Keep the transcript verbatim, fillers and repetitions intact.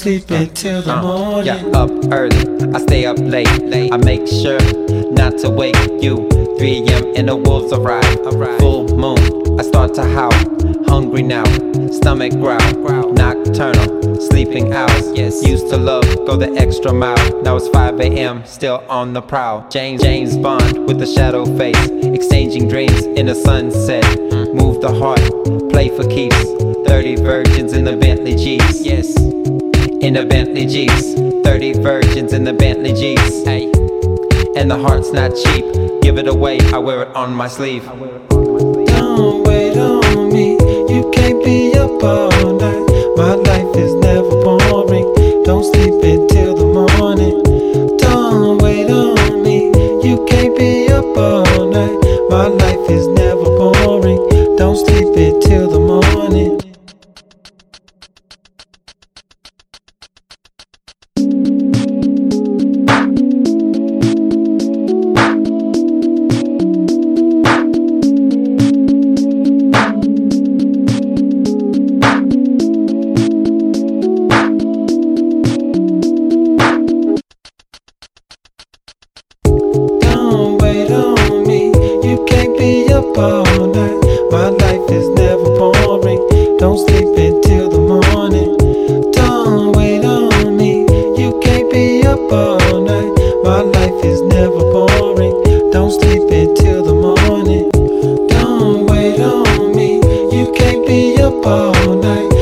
sleep until the uh, morning. Yeah, up early, I stay up late. I make sure not to wake you. three a m and the wolves arrive. Full moon, I start to howl. Hungry now, stomach growl. Nocturnal, sleeping hours. Used to love, go the extra mile. Now it's five a m, still on the prowl. James James Bond with the shadow face, exchanging dreams in the sunset. Move the heart, play for keeps. Thirty virgins in the Bentley G's. Yes, in the Bentley G's. Thirty virgins in the Bentley G's. Hey, and the heart's not cheap. Give it away, I wear it on my sleeve. Don't wait on me, you can't be up all night. My life is never boring. Don't sleep until the morning. Don't wait on me, you can't be up all night. My life is never boring. Don't sleep until the morning. Don't wait on me, you can't be up all night. My life is never boring. Don't sleep until the morning. Don't wait on me, you can't be up all night. My life is never boring. Don't sleep until the morning. Don't wait on me, you can't be up all night.